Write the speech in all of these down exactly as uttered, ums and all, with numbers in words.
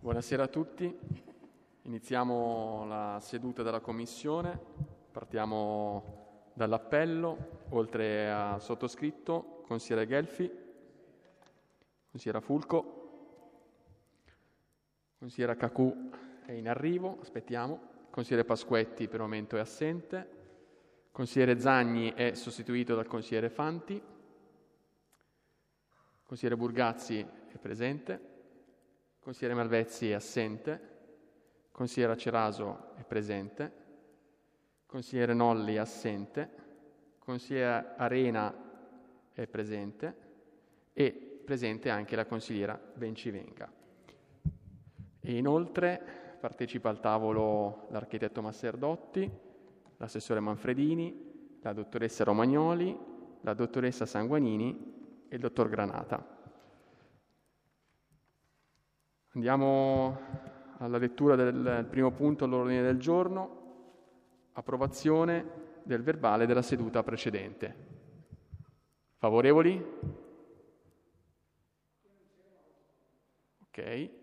Buonasera a tutti. Iniziamo la seduta della Commissione. Partiamo dall'appello. Oltre a sottoscritto, consigliere Gelfi, consigliera Fulco, consigliera Cacù è in arrivo, aspettiamo. Consigliere Pasquetti per il momento è assente. Consigliere Zagni è sostituito dal consigliere Fanti. Consigliere Burgazzi è presente. Consigliere Malvezzi è assente. Consigliera Ceraso è presente. Consigliere Nolli è assente. Consigliera Arena è presente. E presente anche la consigliera Bencivenga. E inoltre partecipa al tavolo l'architetto Masserdotti, l'assessore Manfredini, la dottoressa Romagnoli, la dottoressa Sanguanini e il dottor Granata. Andiamo alla lettura del primo punto all'ordine del giorno, approvazione del verbale della seduta precedente. Favorevoli? Ok.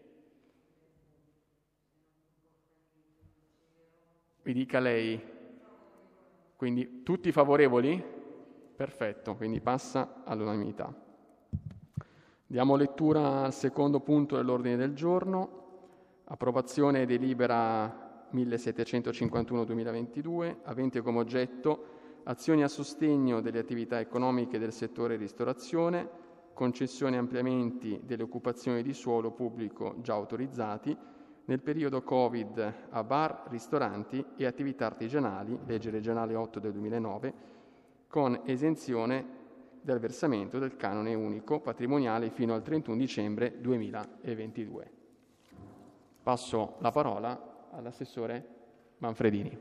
Mi dica lei. Quindi tutti favorevoli? Perfetto, quindi passa all'unanimità. Diamo lettura al secondo punto dell'ordine del giorno, approvazione delibera millesettecentocinquantuno duemilaventidue, avente come oggetto azioni a sostegno delle attività economiche del settore ristorazione, concessione e ampliamenti delle occupazioni di suolo pubblico già autorizzati nel periodo Covid a bar, ristoranti e attività artigianali, legge regionale otto del duemilanove, con esenzione del versamento del canone unico patrimoniale fino al trentuno dicembre duemilaventidue. Passo la parola all'assessore Manfredini.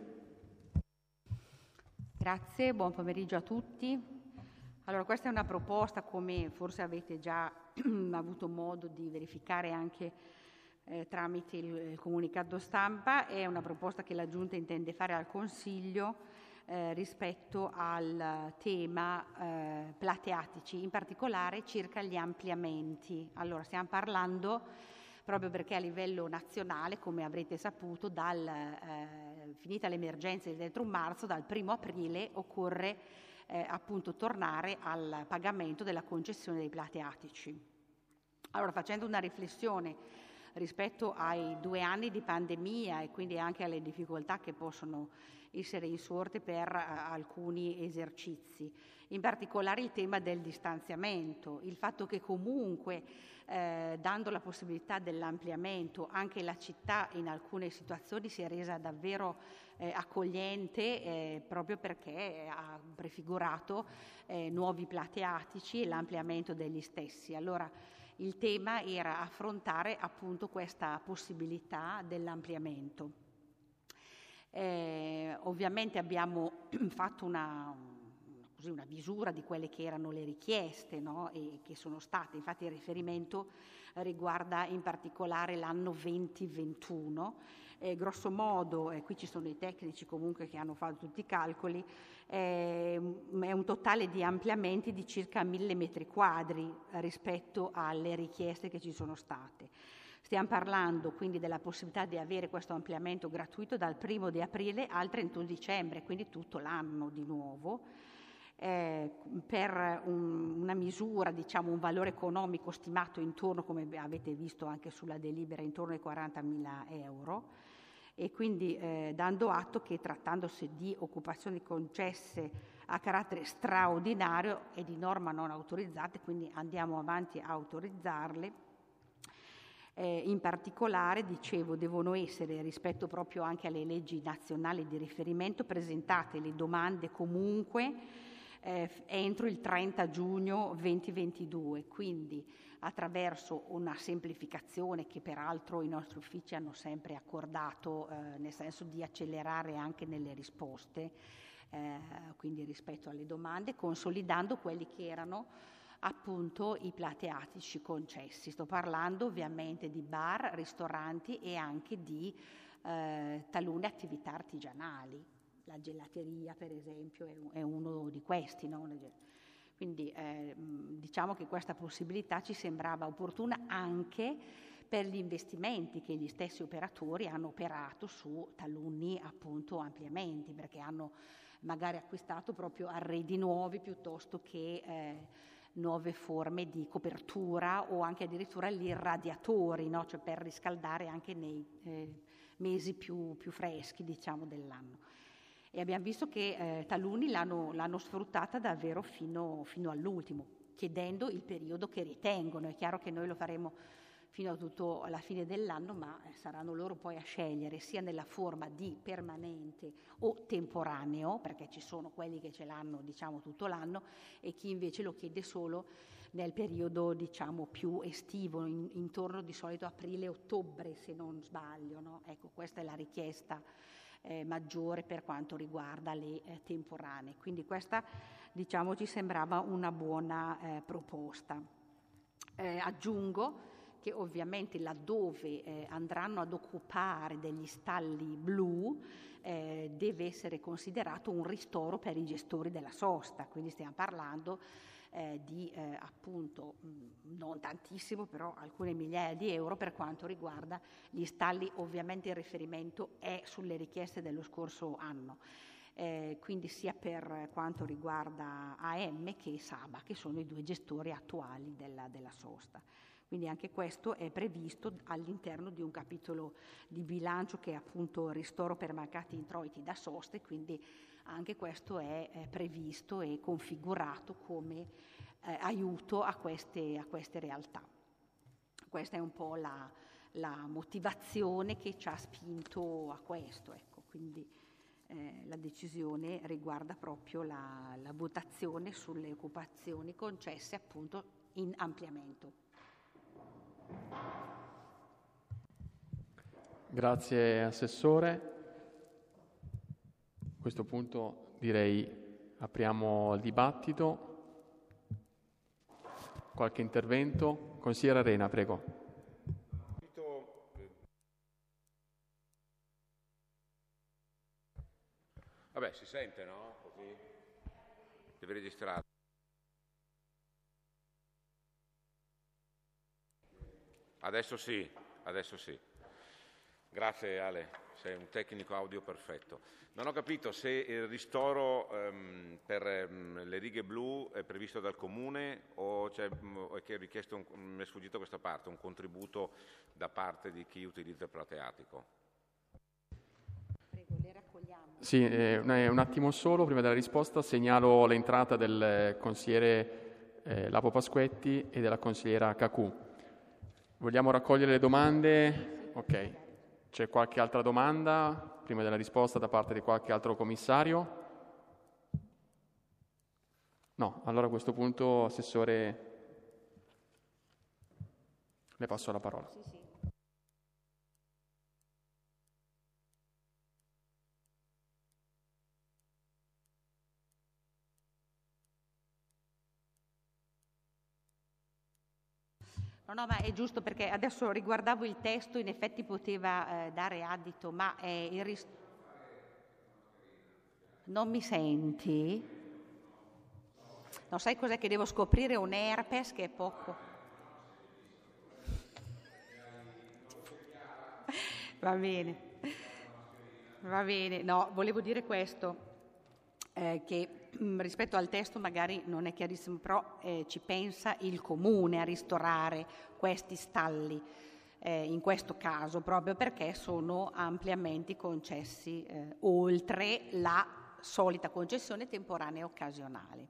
Grazie, buon pomeriggio a tutti. Allora, questa è una proposta, come forse avete già avuto modo di verificare anche eh, tramite il, il comunicato stampa, è una proposta che la Giunta intende fare al Consiglio Eh, rispetto al tema eh, plateatici, in particolare circa gli ampliamenti. Allora, stiamo parlando proprio perché a livello nazionale, come avrete saputo, dal, eh, finita l'emergenza del trentuno marzo, dal primo aprile occorre eh, appunto tornare al pagamento della concessione dei plateatici. Allora, facendo una riflessione rispetto ai due anni di pandemia e quindi anche alle difficoltà che possono essere insorte per uh, alcuni esercizi, in particolare il tema del distanziamento, il fatto che comunque eh, dando la possibilità dell'ampliamento anche la città in alcune situazioni si è resa davvero eh, accogliente eh, proprio perché ha prefigurato eh, nuovi plateatici e l'ampliamento degli stessi. Allora, il tema era affrontare appunto questa possibilità dell'ampliamento. Eh, ovviamente abbiamo fatto una, così, una misura di quelle che erano le richieste, no? E che sono state, infatti il riferimento riguarda in particolare l'anno venti ventuno. Eh, grosso modo, eh, qui ci sono i tecnici comunque che hanno fatto tutti i calcoli, eh, è un totale di ampliamenti di circa mille metri quadri rispetto alle richieste che ci sono state. Stiamo parlando quindi della possibilità di avere questo ampliamento gratuito dal primo di aprile al trentuno dicembre, quindi tutto l'anno di nuovo, eh, per un, una misura, diciamo un valore economico stimato intorno, come avete visto anche sulla delibera, intorno ai quarantamila euro. E quindi eh, dando atto che trattandosi di occupazioni concesse a carattere straordinario e di norma non autorizzate, quindi andiamo avanti a autorizzarle. Eh, in particolare, dicevo, devono essere, rispetto proprio anche alle leggi nazionali di riferimento, presentate le domande comunque eh, entro il trenta giugno duemilaventidue, quindi attraverso una semplificazione che peraltro i nostri uffici hanno sempre accordato, eh, nel senso di accelerare anche nelle risposte, eh, quindi rispetto alle domande, consolidando quelli che erano appunto i plateatici concessi. Sto parlando ovviamente di bar, ristoranti e anche di eh, talune attività artigianali. La gelateria, per esempio, è, è uno di questi, no? Quindi eh, diciamo che questa possibilità ci sembrava opportuna anche per gli investimenti che gli stessi operatori hanno operato su taluni appunto ampliamenti, perché hanno magari acquistato proprio arredi nuovi piuttosto che eh, nuove forme di copertura o anche addirittura gli irradiatori, no? Cioè per riscaldare anche nei eh, mesi più, più freschi, diciamo, dell'anno. E abbiamo visto che eh, taluni l'hanno, l'hanno sfruttata davvero fino, fino all'ultimo, chiedendo il periodo che ritengono. È chiaro che noi lo faremo fino a tutto alla fine dell'anno, ma saranno loro poi a scegliere sia nella forma di permanente o temporaneo, perché ci sono quelli che ce l'hanno diciamo tutto l'anno e chi invece lo chiede solo nel periodo diciamo più estivo, in, intorno di solito aprile-ottobre se non sbaglio, no? Ecco, questa è la richiesta eh, maggiore per quanto riguarda le eh, temporanee, quindi questa diciamo ci sembrava una buona eh, proposta. Eh, aggiungo che ovviamente laddove eh, andranno ad occupare degli stalli blu eh, deve essere considerato un ristoro per i gestori della sosta, quindi stiamo parlando eh, di eh, appunto mh, non tantissimo, però alcune migliaia di euro per quanto riguarda gli stalli. Ovviamente il riferimento è sulle richieste dello scorso anno. Eh, quindi sia per quanto riguarda A M che Saba, che sono i due gestori attuali della, della sosta. Quindi anche questo è previsto all'interno di un capitolo di bilancio che è appunto ristoro per mancati introiti da soste, quindi anche questo è, è previsto e configurato come eh, aiuto a queste, a queste realtà. Questa è un po' la, la motivazione che ci ha spinto a questo, ecco. Quindi eh, la decisione riguarda proprio la, la votazione sulle occupazioni concesse appunto in ampliamento. Grazie Assessore. A questo punto direi apriamo il dibattito. Qualche intervento? Consigliere Arena, prego. Vabbè, si sente, no? Così deve registrare. Adesso sì, adesso sì. Grazie Ale, sei un tecnico audio perfetto. Non ho capito se il ristoro ehm, per ehm, le righe blu è previsto dal Comune o c'è, o è che è richiesto, un, mi è sfuggito questa parte, un contributo da parte di chi utilizza il plateatico. Prego, le raccogliamo. Sì, eh, un attimo solo, prima della risposta segnalo l'entrata del consigliere eh, Lapo Pasquetti e della consigliera Cacù. Vogliamo raccogliere le domande? Ok. C'è qualche altra domanda prima della risposta da parte di qualche altro commissario? No, allora a questo punto, Assessore, le passo la parola. Sì, sì. No, no, ma è giusto perché adesso riguardavo il testo, in effetti poteva eh, dare adito, ma eh, il ris- non mi senti? No, sai cos'è che devo scoprire? Un herpes che è poco. Va bene, va bene. No, volevo dire questo, eh, che mh, rispetto al testo magari non è chiarissimo, però eh, ci pensa il Comune a ristorare questi stalli, eh, in questo caso, proprio perché sono ampliamenti concessi eh, oltre la solita concessione temporanea e occasionale.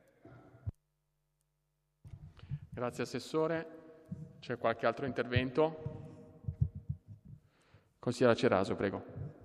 Grazie Assessore. C'è qualche altro intervento? Consigliera Ceraso, prego.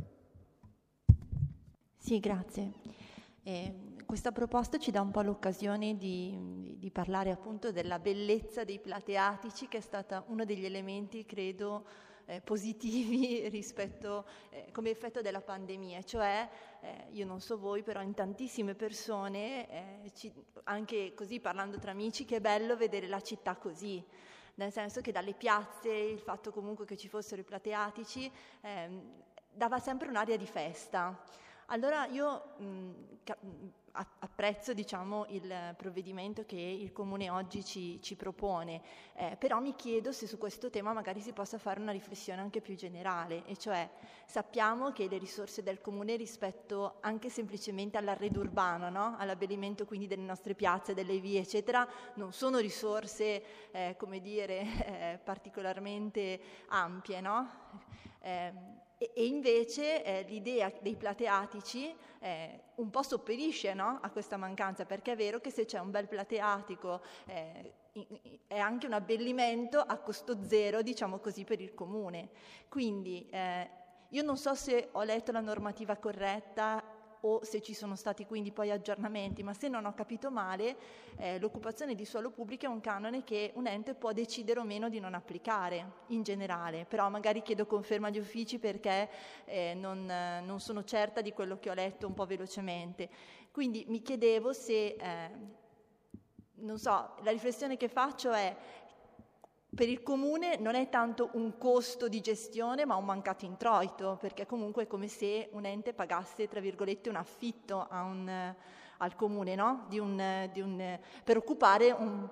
Sì, grazie. Eh, questa proposta ci dà un po' l'occasione di, di parlare appunto della bellezza dei plateatici, che è stata uno degli elementi, credo, eh, positivi rispetto eh, come effetto della pandemia, cioè eh, io non so voi, però in tantissime persone, eh, ci, anche così parlando tra amici, che è bello vedere la città così, nel senso che dalle piazze il fatto comunque che ci fossero i plateatici eh, dava sempre un'aria di festa. Allora io mh, ca- apprezzo, diciamo, il provvedimento che il Comune oggi ci, ci propone, eh, però mi chiedo se su questo tema magari si possa fare una riflessione anche più generale, e cioè sappiamo che le risorse del Comune rispetto anche semplicemente all'arredo urbano, no? All'abbellimento quindi delle nostre piazze, delle vie, eccetera, non sono risorse, eh, come dire, eh, particolarmente ampie, no? Eh, E, e invece eh, l'idea dei plateatici eh, un po' sopperisce, no? A questa mancanza, perché è vero che se c'è un bel plateatico eh, è anche un abbellimento a costo zero, diciamo così, per il comune. Quindi eh, io non so se ho letto la normativa corretta o se ci sono stati quindi poi aggiornamenti, ma se non ho capito male, eh, l'occupazione di suolo pubblico è un canone che un ente può decidere o meno di non applicare in generale, però magari chiedo conferma agli uffici perché eh, non, non sono certa di quello che ho letto un po' velocemente. Quindi mi chiedevo se, eh, non so, la riflessione che faccio è: per il comune non è tanto un costo di gestione, ma un mancato introito, perché comunque è come se un ente pagasse, tra virgolette, un affitto a un, al comune, no? Di un, di un, per occupare un...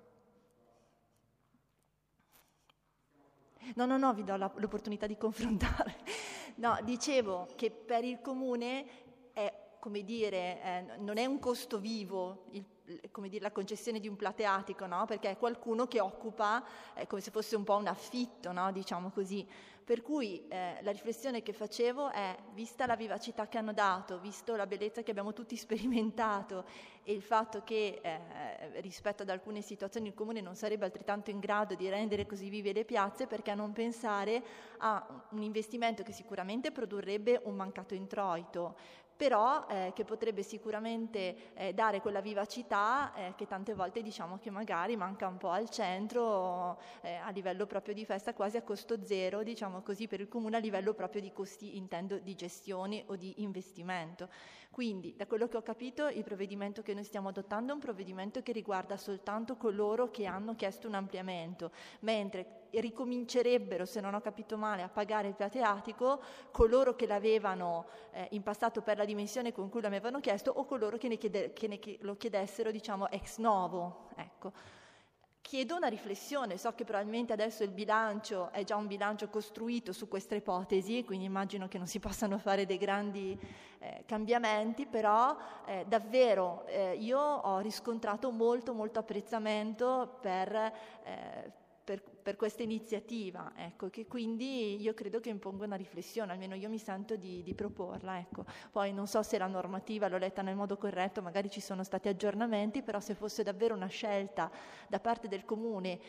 No, no, no, vi do la, l'opportunità di confrontare. No, dicevo che per il comune è, come dire, eh, non è un costo vivo il come dire, la concessione di un plateatico, no? Perché è qualcuno che occupa eh, come se fosse un po' un affitto, no? Diciamo così. Per cui eh, la riflessione che facevo è, vista la vivacità che hanno dato, visto la bellezza che abbiamo tutti sperimentato e il fatto che eh, rispetto ad alcune situazioni il Comune non sarebbe altrettanto in grado di rendere così vive le piazze, perché non pensare a un investimento che sicuramente produrrebbe un mancato introito, però eh, che potrebbe sicuramente eh, dare quella vivacità eh, che tante volte diciamo che magari manca un po' al centro, eh, a livello proprio di festa, quasi a costo zero, diciamo così, per il comune, a livello proprio di costi, intendo, di gestione o di investimento. Quindi, da quello che ho capito, il provvedimento che noi stiamo adottando è un provvedimento che riguarda soltanto coloro che hanno chiesto un ampliamento, mentre ricomincerebbero, se non ho capito male, a pagare il plateatico coloro che l'avevano eh, in passato per la dimensione con cui lo avevano chiesto, o coloro che, ne chiede, che ne, che lo chiedessero, diciamo, ex novo. Ecco. Chiedo una riflessione, so che probabilmente adesso il bilancio è già un bilancio costruito su questa ipotesi, quindi immagino che non si possano fare dei grandi eh, cambiamenti, però eh, davvero eh, io ho riscontrato molto molto apprezzamento per... Eh, Per, per questa iniziativa, ecco, che quindi io credo che imponga una riflessione, almeno io mi sento di, di proporla, ecco. Poi non so se la normativa l'ho letta nel modo corretto, magari ci sono stati aggiornamenti, però se fosse davvero una scelta da parte del Comune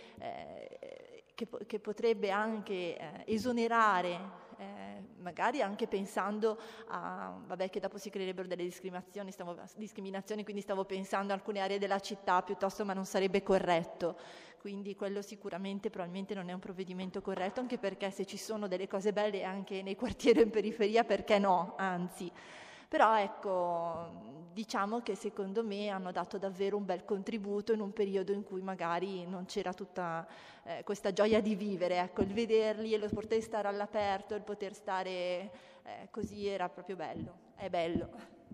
eh, che, che potrebbe anche eh, esonerare, Eh, magari anche pensando a, vabbè, che dopo si creerebbero delle discriminazioni, stavo, discriminazioni, quindi stavo pensando a alcune aree della città piuttosto, ma non sarebbe corretto. Quindi quello sicuramente probabilmente non è un provvedimento corretto, anche perché se ci sono delle cose belle anche nei quartieri o in periferia, perché no? Anzi. Però ecco, diciamo che secondo me hanno dato davvero un bel contributo in un periodo in cui magari non c'era tutta eh, questa gioia di vivere, ecco, il vederli e il poter stare all'aperto, il poter stare eh, così era proprio bello, è bello.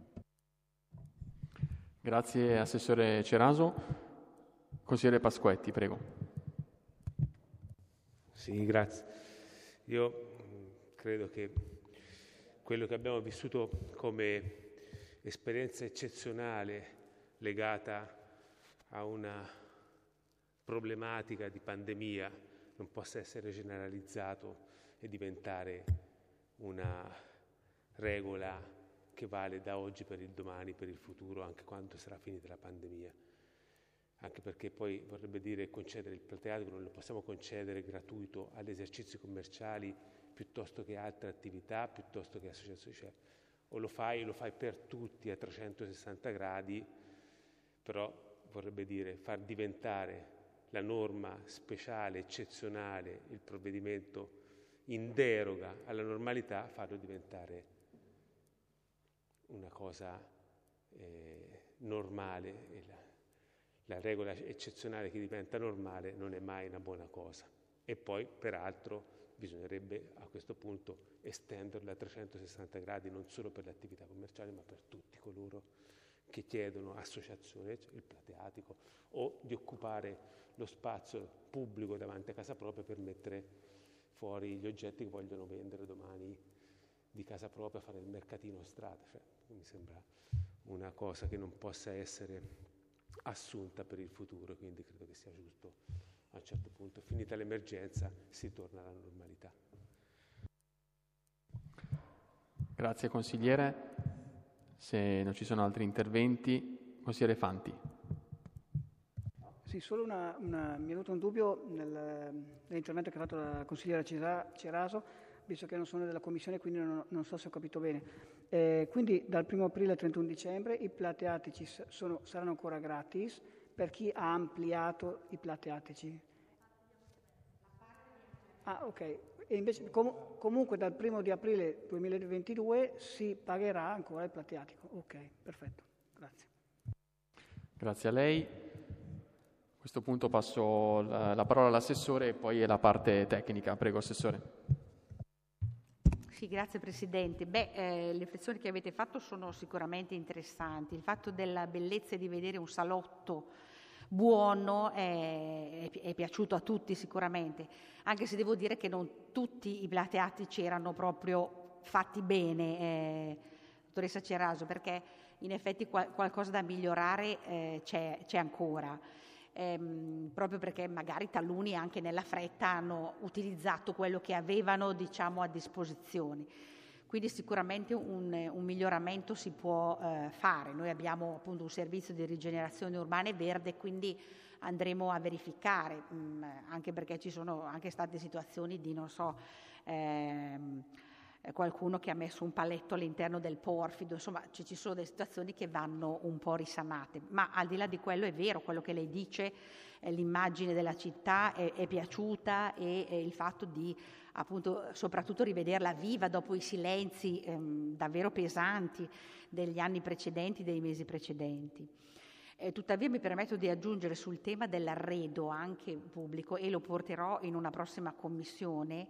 Grazie Assessore Ceraso. Consigliere Pasquetti, prego. Sì, grazie. Io credo che quello che abbiamo vissuto come esperienza eccezionale legata a una problematica di pandemia non possa essere generalizzato e diventare una regola che vale da oggi per il domani, per il futuro, anche quando sarà finita la pandemia. Anche perché poi vorrebbe dire concedere il plateatico, non lo possiamo concedere gratuito agli esercizi commerciali piuttosto che altre attività, piuttosto che associazioni. Cioè, o lo fai, lo fai per tutti a trecentosessanta gradi, però vorrebbe dire far diventare la norma speciale, eccezionale, il provvedimento in deroga alla normalità, farlo diventare una cosa eh, normale. E la, la regola eccezionale che diventa normale non è mai una buona cosa. E poi, peraltro, bisognerebbe a questo punto estenderle a trecentosessanta gradi non solo per le attività commerciali ma per tutti coloro che chiedono associazione, il plateatico, o di occupare lo spazio pubblico davanti a casa propria per mettere fuori gli oggetti che vogliono vendere domani di casa propria, fare il mercatino a strada. Cioè, mi sembra una cosa che non possa essere assunta per il futuro, quindi credo che sia giusto a un certo punto, finita l'emergenza, si torna alla normalità. Grazie consigliere. Se non ci sono altri interventi, consigliere Fanti. Sì, solo una, una, mi è venuto un dubbio nel, nell'intervento che ha fatto la consigliera Ceraso, visto che non sono della Commissione, quindi non, non so se ho capito bene. Eh, quindi dal primo aprile al trentuno dicembre i plateatici sono, saranno ancora gratis per chi ha ampliato i plateatici. Ah, ok. E invece com- comunque dal primo di aprile duemilaventidue si pagherà ancora il plateatico. Ok, perfetto. Grazie. Grazie a lei. A questo punto passo la, la parola all'assessore e poi alla parte tecnica. Prego, assessore. Sì, grazie Presidente. Beh, eh, le riflessioni che avete fatto sono sicuramente interessanti. Il fatto della bellezza di vedere un salotto buono è, è, è piaciuto a tutti sicuramente, anche se devo dire che non tutti i plateatici erano proprio fatti bene, eh, dottoressa Ceraso, perché in effetti qual- qualcosa da migliorare eh, c'è, c'è ancora. Ehm, proprio perché magari taluni anche nella fretta hanno utilizzato quello che avevano, diciamo, a disposizione. Quindi sicuramente un, un miglioramento si può eh, fare. Noi abbiamo appunto un servizio di rigenerazione urbana e verde, quindi andremo a verificare, mh, anche perché ci sono anche state situazioni di, non so, ehm, qualcuno che ha messo un paletto all'interno del porfido, insomma ci, ci sono delle situazioni che vanno un po' risanate, ma al di là di quello è vero quello che lei dice, eh, l'immagine della città è, è piaciuta e, e il fatto di appunto soprattutto rivederla viva dopo i silenzi ehm, davvero pesanti degli anni precedenti, dei mesi precedenti. Eh, tuttavia mi permetto di aggiungere sul tema dell'arredo anche pubblico, e lo porterò in una prossima commissione,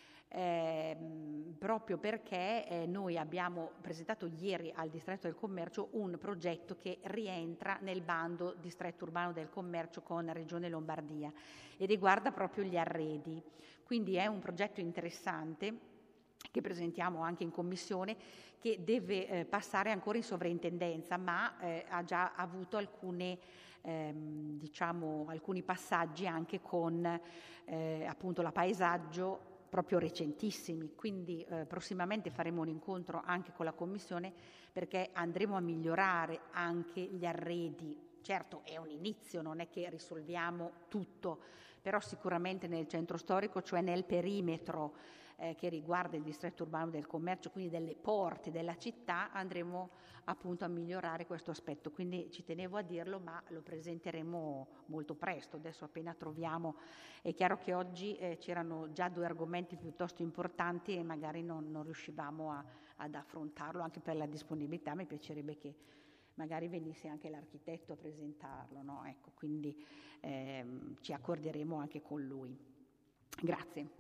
Eh, proprio perché eh, noi abbiamo presentato ieri al Distretto del Commercio un progetto che rientra nel bando Distretto Urbano del Commercio con Regione Lombardia e riguarda proprio gli arredi. Quindi è un progetto interessante che presentiamo anche in Commissione, che deve eh, passare ancora in sovrintendenza, ma eh, ha già avuto alcune, ehm, diciamo, alcuni passaggi anche con eh, appunto la paesaggio, proprio recentissimi, quindi eh, prossimamente faremo un incontro anche con la Commissione perché andremo a migliorare anche gli arredi. Certo è un inizio, non è che risolviamo tutto, però sicuramente nel centro storico, cioè nel perimetro eh, che riguarda il distretto urbano del commercio, quindi delle porte della città, andremo appunto a migliorare questo aspetto. Quindi ci tenevo a dirlo, ma lo presenteremo molto presto. Adesso appena troviamo, è chiaro che oggi eh, c'erano già due argomenti piuttosto importanti e magari non, non riuscivamo a, ad affrontarlo anche per la disponibilità. Mi piacerebbe che magari venisse anche l'architetto a presentarlo, no? Ecco, quindi ehm, ci accorderemo anche con lui. Grazie.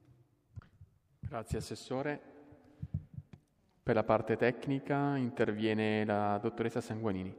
Grazie Assessore. Per la parte tecnica interviene la dottoressa Sanguanini.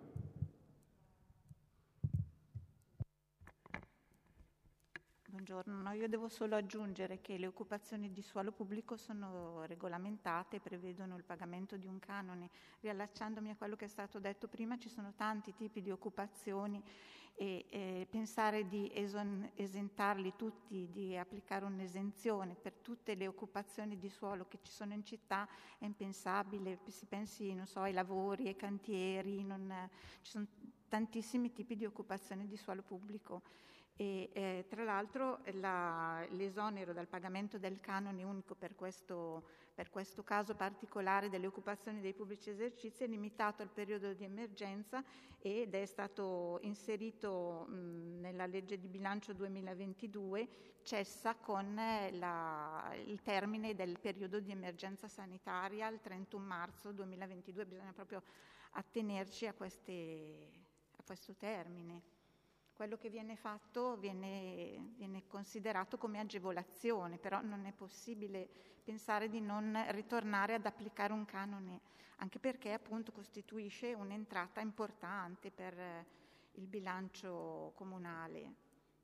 Buongiorno, no, io devo solo aggiungere che le occupazioni di suolo pubblico sono regolamentate, prevedono il pagamento di un canone. Riallacciandomi a quello che è stato detto prima, ci sono tanti tipi di occupazioni e eh, pensare di eson- esentarli tutti, di applicare un'esenzione per tutte le occupazioni di suolo che ci sono in città è impensabile. Si pensi, non so, ai lavori, ai cantieri, non, ci sono tantissimi tipi di occupazioni di suolo pubblico. E eh, tra l'altro la, l'esonero dal pagamento del canone unico per questo, per questo caso particolare delle occupazioni dei pubblici esercizi è limitato al periodo di emergenza ed è stato inserito mh, nella legge di bilancio duemilaventidue, cessa con la, il termine del periodo di emergenza sanitaria il trentuno marzo duemilaventidue. Bisogna proprio attenerci a, queste, a questo termine. quello che viene fatto viene, viene considerato come agevolazione, però non è possibile pensare di non ritornare ad applicare un canone, anche perché appunto costituisce un'entrata importante per il bilancio comunale.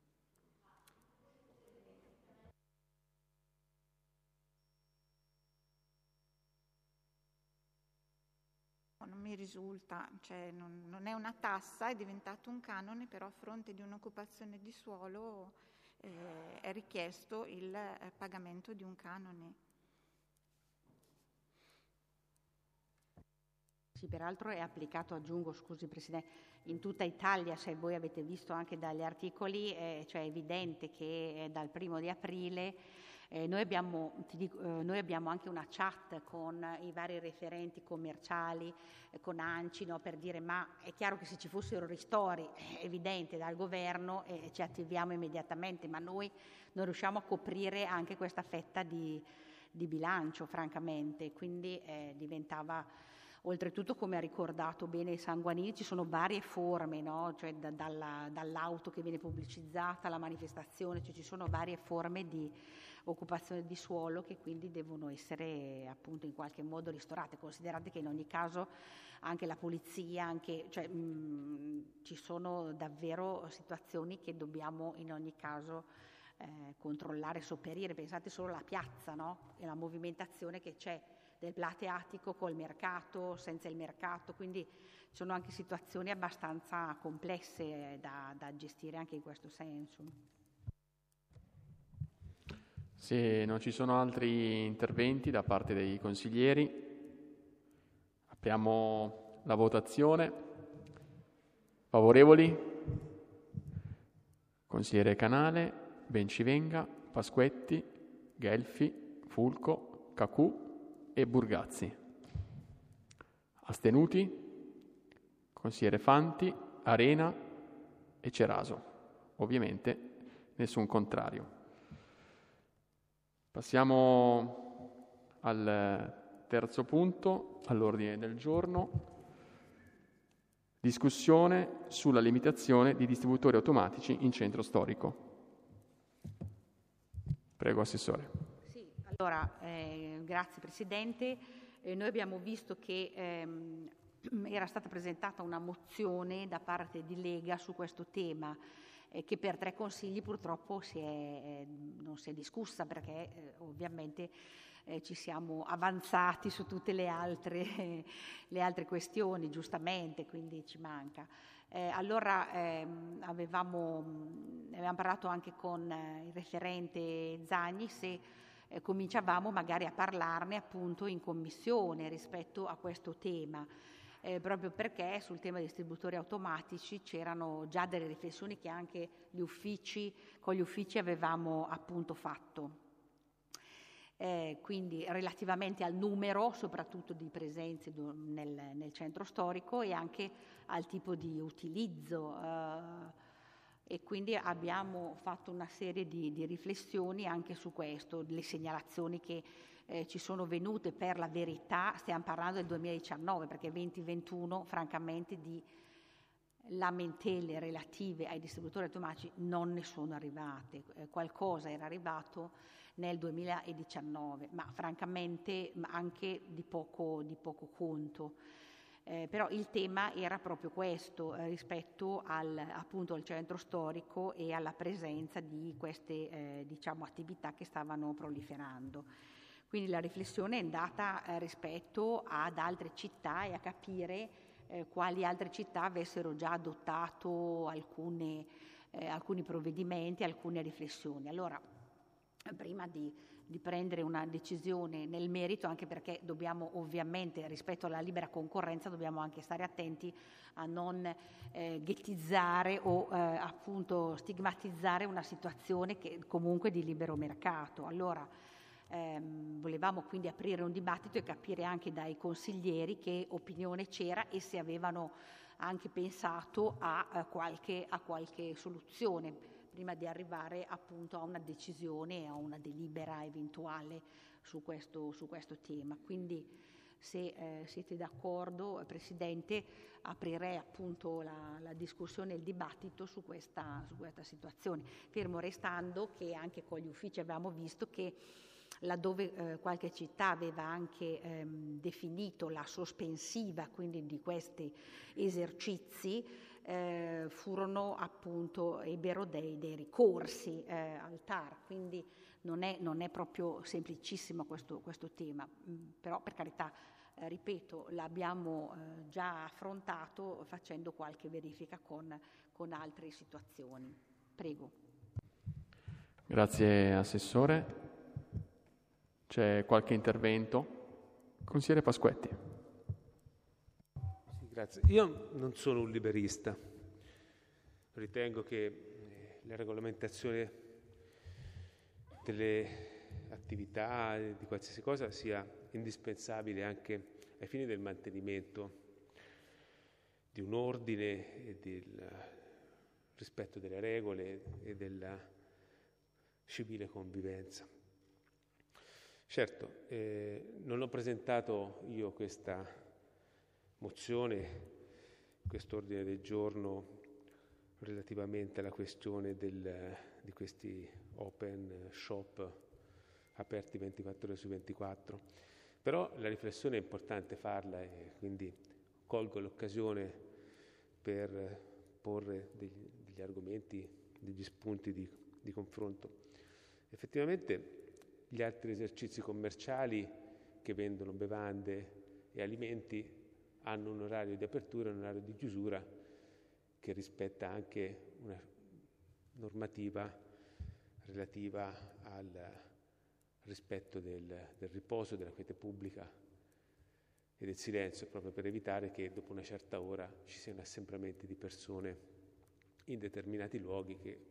Non mi risulta, cioè non, non è una tassa, è diventato un canone, però a fronte di un'occupazione di suolo eh, è richiesto il eh, pagamento di un canone. Sì, peraltro è applicato, aggiungo, scusi Presidente, in tutta Italia, se voi avete visto anche dagli articoli, eh, cioè è evidente che eh, dal primo di aprile eh, noi, abbiamo, ti dico, eh, noi abbiamo anche una chat con i vari referenti commerciali, eh, con ANCI, no, per dire ma è chiaro che se ci fossero ristori, è evidente dal governo, eh, ci attiviamo immediatamente, ma noi non riusciamo a coprire anche questa fetta di, di bilancio, francamente, quindi eh, diventava... Oltretutto, come ha ricordato bene Sanguanini, ci sono varie forme, no? Cioè da, dalla, dall'auto che viene pubblicizzata alla manifestazione, cioè ci sono varie forme di occupazione di suolo che quindi devono essere appunto in qualche modo ristorate. Considerate che in ogni caso anche la polizia, anche, cioè, mh, ci sono davvero situazioni che dobbiamo in ogni caso eh, controllare, sopperire. Pensate solo alla piazza, no? E la movimentazione che c'è del plateatico col mercato, senza il mercato, quindi ci sono anche situazioni abbastanza complesse da, da gestire anche in questo senso. Se non ci sono altri interventi da parte dei consiglieri, apriamo la votazione. Favorevoli? Consigliere Canale, Bencivenga, Pasquetti, Gelfi, Fulco, Cacù e Burgazzi. Astenuti? Consigliere Fanti, Arena e Ceraso. Ovviamente nessun contrario. Passiamo al terzo punto all'ordine del giorno. Discussione sulla limitazione di distributori automatici in centro storico. Prego, Assessore. Allora, eh, grazie Presidente. Eh, noi abbiamo visto che ehm, era stata presentata una mozione da parte di Lega su questo tema, eh, che per tre consigli purtroppo si è, eh, non si è discussa perché eh, ovviamente eh, ci siamo avanzati su tutte le altre, eh, le altre questioni, giustamente, quindi ci manca. Eh, allora ehm, avevamo, avevamo parlato anche con eh, il referente Zagni se Eh, cominciavamo magari a parlarne appunto in commissione rispetto a questo tema, eh, proprio perché sul tema dei distributori automatici c'erano già delle riflessioni che anche gli uffici, con gli uffici avevamo appunto fatto. Eh, quindi relativamente al numero soprattutto di presenze nel, nel centro storico e anche al tipo di utilizzo, eh, e quindi abbiamo fatto una serie di, di riflessioni anche su questo, le segnalazioni che eh, ci sono venute. Per la verità stiamo parlando del duemiladiciannove, perché venti ventuno francamente di lamentele relative ai distributori automatici non ne sono arrivate. Eh, qualcosa era arrivato nel duemiladiciannove, ma francamente anche di poco, di poco conto. Eh, però il tema era proprio questo, eh, rispetto al, appunto, al centro storico e alla presenza di queste eh, diciamo, attività che stavano proliferando. Quindi la riflessione è andata eh, rispetto ad altre città e a capire eh, quali altre città avessero già adottato alcune, eh, alcuni provvedimenti, alcune riflessioni. Allora, prima di di prendere una decisione nel merito, anche perché dobbiamo ovviamente, rispetto alla libera concorrenza, dobbiamo anche stare attenti a non eh, ghettizzare o eh, appunto stigmatizzare una situazione che comunque di libero mercato. Allora, ehm, volevamo quindi aprire un dibattito e capire anche dai consiglieri che opinione c'era e se avevano anche pensato a, a, qualche, a qualche soluzione prima di arrivare appunto a una decisione, a una delibera eventuale su questo, su questo tema. Quindi se eh, siete d'accordo, Presidente, aprirei appunto la, la discussione e il dibattito su questa, su questa situazione, fermo restando che anche con gli uffici abbiamo visto che laddove eh, qualche città aveva anche ehm, definito la sospensiva quindi di questi esercizi, eh, furono appunto, ebbero dei, dei ricorsi eh, al T A R, quindi non è, non è proprio semplicissimo questo, questo tema, mm, però per carità, eh, ripeto, l'abbiamo eh, già affrontato facendo qualche verifica con, con altre situazioni. Prego. Grazie Assessore. C'è qualche intervento? Consigliere Pasquetti. Sì, grazie. Io non sono un liberista. Ritengo che la regolamentazione delle attività, di qualsiasi cosa, sia indispensabile anche ai fini del mantenimento di un ordine e del rispetto delle regole e della civile convivenza. Certo, eh, non ho presentato io questa mozione, questo ordine del giorno relativamente alla questione del, di questi open shop aperti ventiquattro ore su ventiquattro, però la riflessione è importante farla e quindi colgo l'occasione per porre degli, degli argomenti, degli spunti di, di confronto. Effettivamente gli altri esercizi commerciali che vendono bevande e alimenti hanno un orario di apertura e un orario di chiusura che rispetta anche una normativa relativa al rispetto del, del riposo, della quiete pubblica e del silenzio, proprio per evitare che dopo una certa ora ci siano assembramenti di persone in determinati luoghi che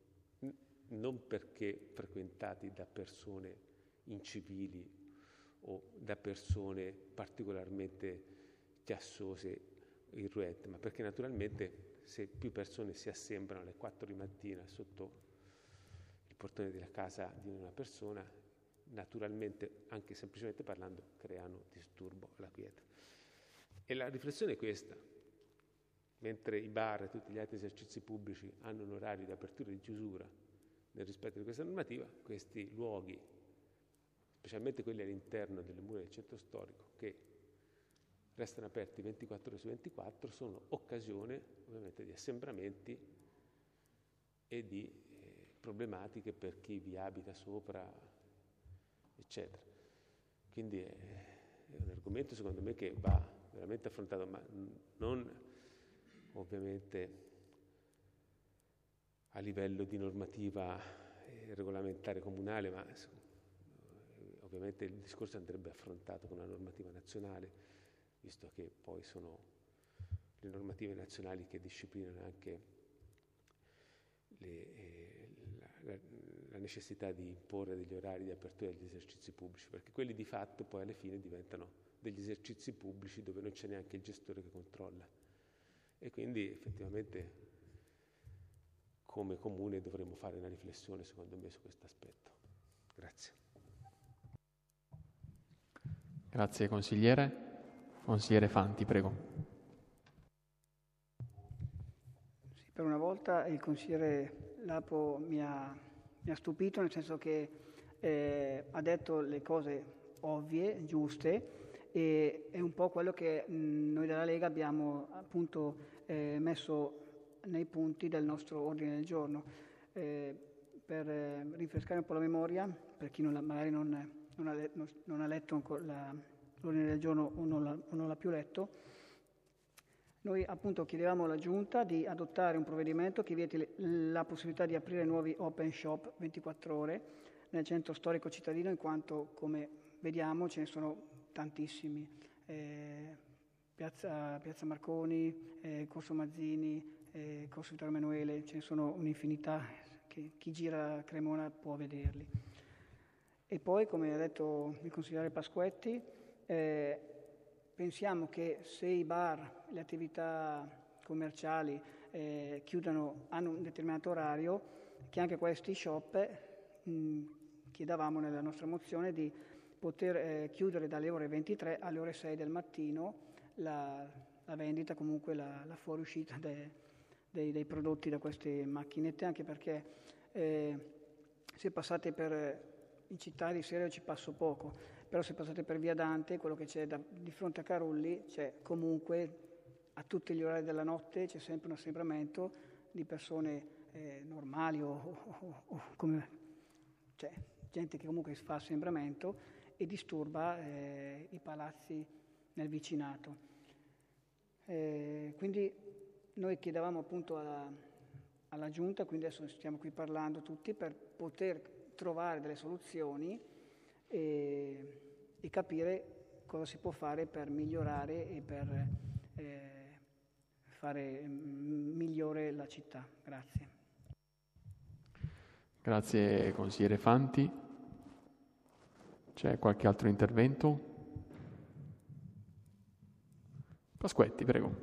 non perché frequentati da persone incivili o da persone particolarmente chiassose e irruente, ma perché naturalmente se più persone si assembrano alle quattro di mattina sotto il portone della casa di una persona, naturalmente, anche semplicemente parlando, creano disturbo alla quiete. E la riflessione è questa: mentre i bar e tutti gli altri esercizi pubblici hanno un orario di apertura e di chiusura nel rispetto di questa normativa, questi luoghi, specialmente quelli all'interno delle mura del centro storico, che restano aperti ventiquattro ore su ventiquattro, sono occasione ovviamente di assembramenti e di eh, problematiche per chi vi abita sopra, eccetera. Quindi è, è un argomento secondo me che va veramente affrontato, ma non ovviamente a livello di normativa eh, regolamentare comunale, ma eh, ovviamente il discorso andrebbe affrontato con una normativa nazionale, visto che poi sono le normative nazionali che disciplinano anche le, eh, la, la, la necessità di imporre degli orari di apertura degli esercizi pubblici, perché quelli di fatto poi alla fine diventano degli esercizi pubblici dove non c'è neanche il gestore che controlla. E quindi effettivamente come comune dovremmo fare una riflessione, secondo me, su questo aspetto. Grazie. Grazie consigliere. Consigliere Fanti, prego. Sì, per una volta il consigliere Lapo mi ha, mi ha stupito, nel senso che eh, ha detto le cose ovvie, giuste, e è un po' quello che mh, noi della Lega abbiamo appunto eh, messo nei punti del nostro ordine del giorno. Eh, per eh, rinfrescare un po' la memoria, per chi non la, magari non, non, ha le, non, non ha letto la, l'ordine del giorno o non, l'ha, o non l'ha più letto, noi appunto chiedevamo alla Giunta di adottare un provvedimento che vieti le, la possibilità di aprire nuovi open shop ventiquattro ore nel centro storico cittadino, in quanto, come vediamo, ce ne sono tantissimi. Eh, Piazza, Piazza Marconi, eh, Corso Mazzini, eh, Corso Vittorio Emanuele, ce ne sono un'infinità che chi gira a Cremona può vederli. E poi, come ha detto il consigliere Pasquetti, eh, pensiamo che se i bar, le attività commerciali eh, chiudono, hanno un determinato orario, che anche questi shop, mh, chiedavamo nella nostra mozione di poter eh, chiudere dalle ore ventitré alle ore sei del mattino la, la vendita, comunque la, la fuoriuscita de, dei, dei prodotti da queste macchinette, anche perché eh, se passate per in città di sera ci passo poco, però se passate per via Dante, quello che c'è da, di fronte a Carulli, c'è comunque a tutti gli orari della notte c'è sempre un assembramento di persone eh, normali o, o, o come, cioè gente che comunque fa assembramento e disturba eh, i palazzi nel vicinato. Eh, quindi noi chiedevamo appunto alla, alla Giunta, quindi adesso stiamo qui parlando tutti per poter trovare delle soluzioni e, e capire cosa si può fare per migliorare e per eh, fare migliore la città. Grazie. Grazie consigliere Fanti. C'è qualche altro intervento? Pasquetti, prego.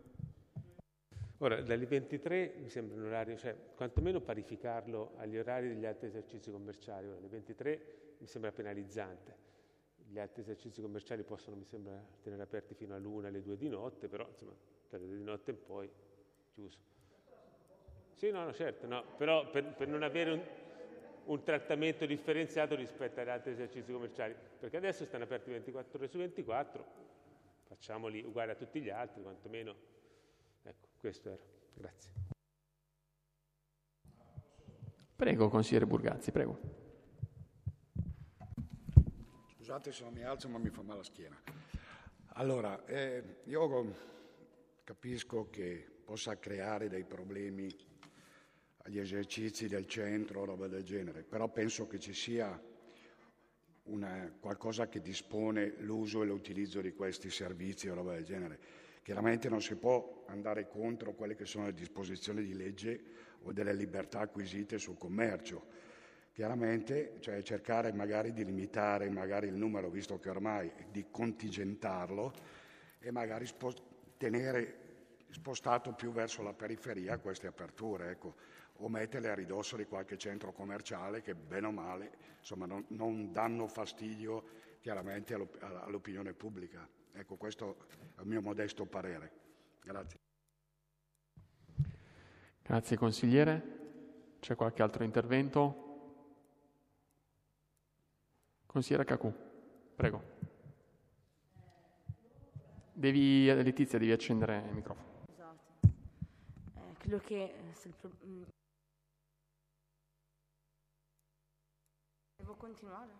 Ora, dalle ventitré mi sembra un orario, cioè quantomeno parificarlo agli orari degli altri esercizi commerciali. Ora, alle ventitré mi sembra penalizzante. Gli altri esercizi commerciali possono, mi sembra, tenere aperti fino all'una, alle due di notte, però insomma, dalle due di notte in poi chiuso. Sì, no, no, certo, no, però per, per non avere un, un trattamento differenziato rispetto agli altri esercizi commerciali, perché adesso stanno aperti ventiquattro ore su ventiquattro, facciamoli uguali a tutti gli altri, quantomeno. Ecco, questo era. Grazie. Prego, consigliere Burgazzi, prego. Scusate se non mi alzo, ma mi fa male la schiena. Allora, eh, io capisco che possa creare dei problemi agli esercizi del centro o roba del genere, però penso che ci sia una, qualcosa che dispone l'uso e l'utilizzo di questi servizi o roba del genere. Chiaramente non si può andare contro quelle che sono le disposizioni di legge o delle libertà acquisite sul commercio. Chiaramente, cioè cercare magari di limitare magari il numero, visto che ormai di contingentarlo e magari spost- tenere spostato più verso la periferia queste aperture, ecco, o metterle a ridosso di qualche centro commerciale che bene o male insomma non, non danno fastidio chiaramente all'op- all'opinione pubblica. Ecco, questo è il mio modesto parere. Grazie. Grazie consigliere. C'è qualche altro intervento? Consigliere Cacù, prego. Devi, Letizia, devi accendere il microfono. Esatto. Eh, credo che se il pro... Devo continuare?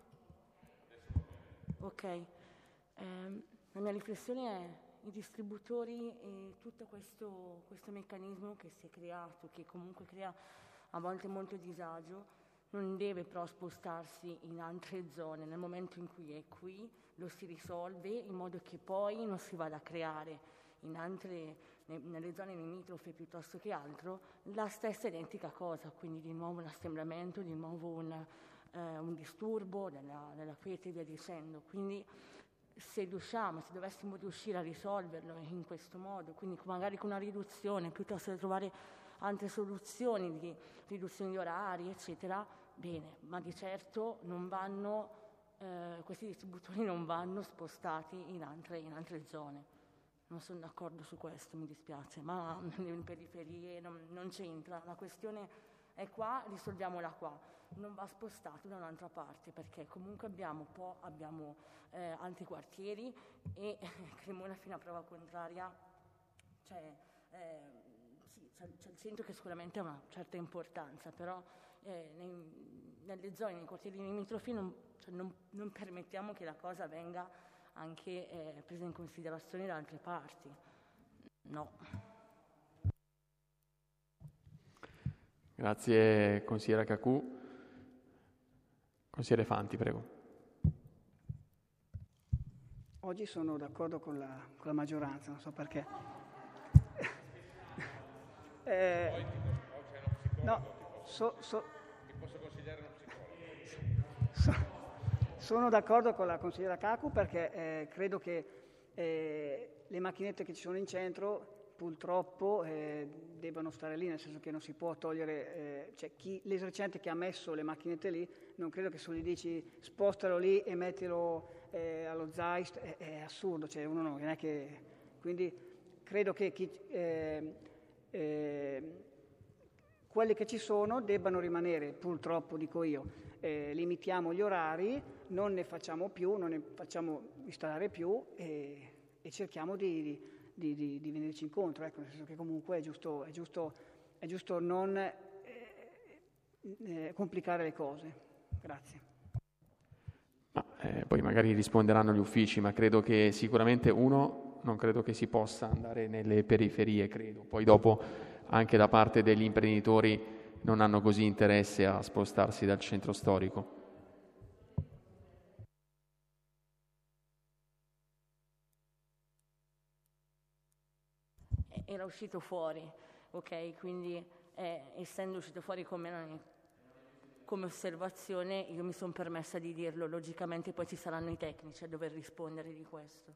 Ok. Eh, la mia riflessione è i distributori e tutto questo, questo meccanismo che si è creato, che comunque crea a volte molto disagio, non deve però spostarsi in altre zone. Nel momento in cui è qui lo si risolve in modo che poi non si vada a creare in altre, nelle zone limitrofe piuttosto che altro, la stessa identica cosa, quindi di nuovo un assembramento, di nuovo un, eh, un disturbo della, della quiete e via dicendo. Quindi se riusciamo, se dovessimo riuscire a risolverlo in questo modo, quindi magari con una riduzione, piuttosto che trovare altre soluzioni di riduzione di orari, eccetera, bene, ma di certo non vanno, eh, questi distributori non vanno spostati in altre, in altre zone. Non sono d'accordo su questo, mi dispiace, ma nelle periferie non, non c'entra. La questione è qua, risolviamola qua. Non va spostato da un'altra parte, perché comunque abbiamo, po', abbiamo eh, altri quartieri e Cremona fino a prova contraria, cioè, eh, sì, c'è, c'è il centro che sicuramente ha una certa importanza, però eh, nei, nelle zone, nei quartieri limitrofi non, cioè non, non permettiamo che la cosa venga anche eh, presa in considerazione da altre parti. No. Grazie consigliera Cacù. Consigliere Fanti, prego. Oggi sono d'accordo con la, con la maggioranza, non so perché. eh, no, so, so, Ti posso consigliare uno psicologo? So, sono d'accordo con la consigliera Cacù perché eh, credo che eh, le macchinette che ci sono in centro purtroppo eh, devono stare lì, nel senso che non si può togliere, eh, cioè chi, l'esercente che ha messo le macchinette lì, non credo che se gli dici spostalo lì e mettilo eh, allo Zeist, è, è assurdo, cioè uno non è che... Quindi credo che chi, eh, eh, quelli che ci sono debbano rimanere, purtroppo dico io, eh, limitiamo gli orari, non ne facciamo più, non ne facciamo installare più e, e cerchiamo di... di Di, di, di venirci incontro, ecco, nel senso che comunque è giusto, è giusto, è giusto non eh, eh, complicare le cose. Grazie. Ma, eh, poi magari risponderanno gli uffici, ma credo che sicuramente uno, non credo che si possa andare nelle periferie, credo. Poi dopo anche da parte degli imprenditori non hanno così interesse a spostarsi dal centro storico. Era uscito fuori, ok? Quindi eh, essendo uscito fuori come, come osservazione, io mi sono permessa di dirlo. Logicamente poi ci saranno i tecnici a dover rispondere di questo.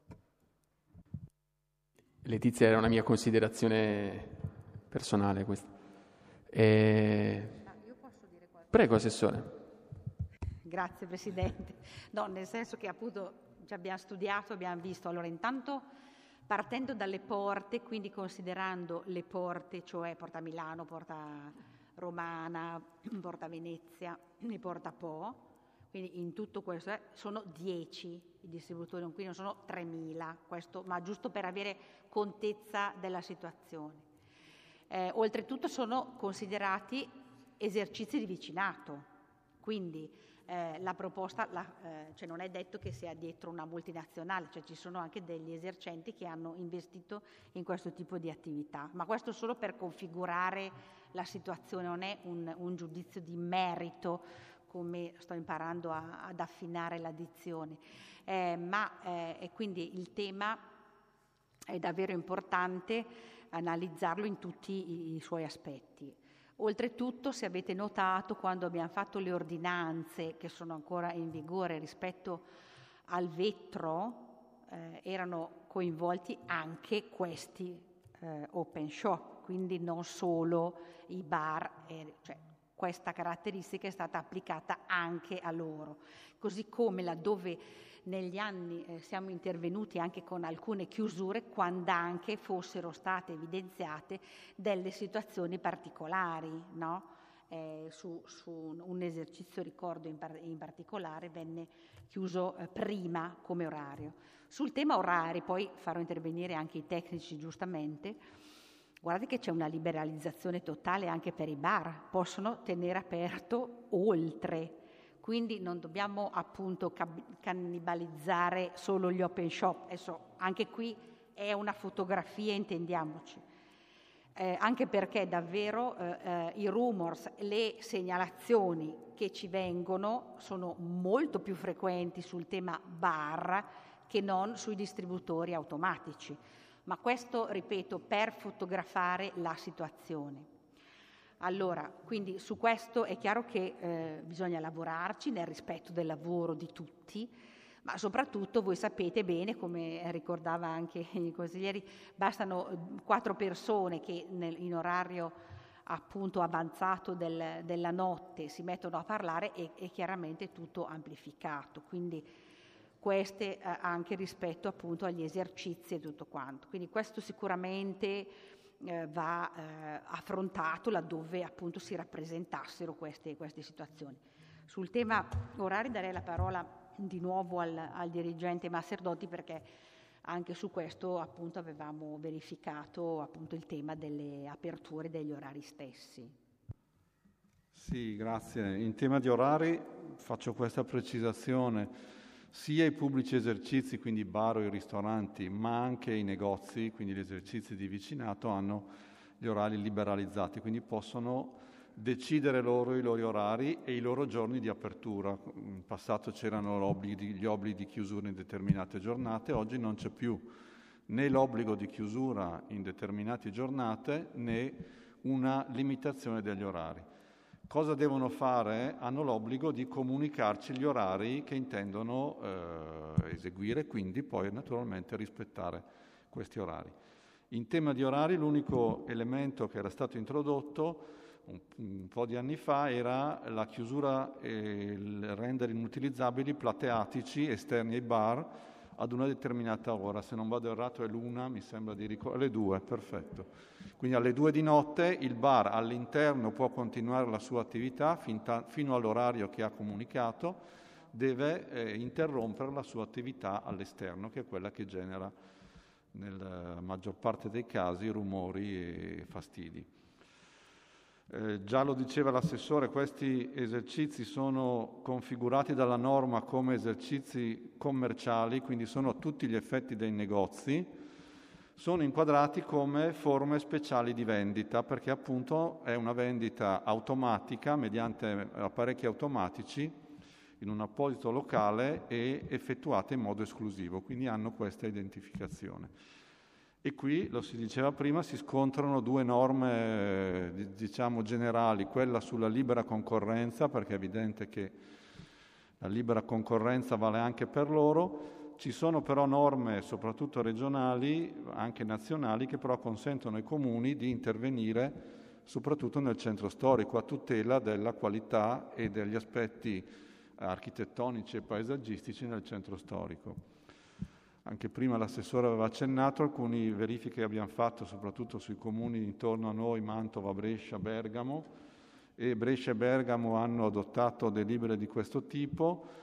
Letizia, era una mia considerazione personale questa. E... Io posso dire qualcosa? Prego, Assessore. Grazie Presidente. No, nel senso che appunto ci abbiamo studiato, abbiamo visto. Allora, intanto partendo dalle porte, quindi considerando le porte, cioè Porta Milano, Porta Romana, Porta Venezia e Porta Po, quindi in tutto questo eh, sono dieci i distributori, quindi non sono tremila, questo, ma giusto per avere contezza della situazione. Eh, oltretutto sono considerati esercizi di vicinato, quindi Eh, la proposta, la, eh, cioè non è detto che sia dietro una multinazionale, cioè ci sono anche degli esercenti che hanno investito in questo tipo di attività, ma questo solo per configurare la situazione, non è un, un giudizio di merito come sto imparando a, ad affinare la dizione, eh, ma eh, e quindi il tema è davvero importante analizzarlo in tutti i, i suoi aspetti. Oltretutto, se avete notato, quando abbiamo fatto le ordinanze che sono ancora in vigore rispetto al vetro, eh, erano coinvolti anche questi eh, open shop, quindi non solo i bar, eh, cioè questa caratteristica è stata applicata anche a loro. Così come laddove negli anni eh, siamo intervenuti anche con alcune chiusure, quando anche fossero state evidenziate delle situazioni particolari, no? Eh, su, su un esercizio, ricordo in, par- in particolare, venne chiuso eh, prima come orario. Sul tema orari poi farò intervenire anche i tecnici giustamente. Guardate che c'è una liberalizzazione totale anche per i bar, possono tenere aperto oltre. Quindi non dobbiamo appunto cannibalizzare solo gli open shop. Adesso anche qui è una fotografia, intendiamoci. Eh, anche perché davvero eh, eh, i rumors, le segnalazioni che ci vengono sono molto più frequenti sul tema bar che non sui distributori automatici. Ma questo, ripeto, per fotografare la situazione. Allora, quindi su questo è chiaro che eh, bisogna lavorarci nel rispetto del lavoro di tutti, ma soprattutto voi sapete bene, come ricordava anche i consiglieri, bastano quattro persone che nel, in orario appunto avanzato del, della notte si mettono a parlare e, e chiaramente tutto amplificato. Quindi queste eh, anche rispetto appunto agli esercizi e tutto quanto. Quindi questo sicuramente Eh, va eh, affrontato laddove appunto si rappresentassero queste, queste situazioni. Sul tema orari darei la parola di nuovo al, al dirigente Masserdotti, perché anche su questo appunto avevamo verificato appunto il tema delle aperture degli orari stessi. Sì, grazie. In tema di orari faccio questa precisazione. Sia i pubblici esercizi, quindi i bar o i ristoranti, ma anche i negozi, quindi gli esercizi di vicinato, hanno gli orari liberalizzati, quindi possono decidere loro i loro orari e i loro giorni di apertura. In passato c'erano obblighi, gli obblighi di chiusura in determinate giornate, oggi non c'è più né l'obbligo di chiusura in determinate giornate né una limitazione degli orari. Cosa devono fare? Hanno l'obbligo di comunicarci gli orari che intendono eh, eseguire, quindi poi naturalmente rispettare questi orari. In tema di orari l'unico elemento che era stato introdotto un, un po' di anni fa era la chiusura e il rendere inutilizzabili plateatici esterni ai bar ad una determinata ora. Se non vado errato è l'una, mi sembra di ricordare, alle due, perfetto. Quindi alle due di notte il bar all'interno può continuare la sua attività finta, fino all'orario che ha comunicato, deve eh, interrompere la sua attività all'esterno, che è quella che genera nella maggior parte dei casi rumori e fastidi. Eh, già lo diceva l'assessore, questi esercizi sono configurati dalla norma come esercizi commerciali, quindi sono a tutti gli effetti dei negozi, sono inquadrati come forme speciali di vendita, perché appunto è una vendita automatica mediante apparecchi automatici in un apposito locale e effettuata in modo esclusivo, quindi hanno questa identificazione. E qui, lo si diceva prima, si scontrano due norme, diciamo, generali, quella sulla libera concorrenza, perché è evidente che la libera concorrenza vale anche per loro. Ci sono però norme, soprattutto regionali, anche nazionali, che però consentono ai comuni di intervenire soprattutto nel centro storico a tutela della qualità e degli aspetti architettonici e paesaggistici nel centro storico. Anche prima l'assessore aveva accennato alcune verifiche che abbiamo fatto soprattutto sui comuni intorno a noi, Mantova, Brescia, Bergamo, e Brescia e Bergamo hanno adottato delibere di questo tipo.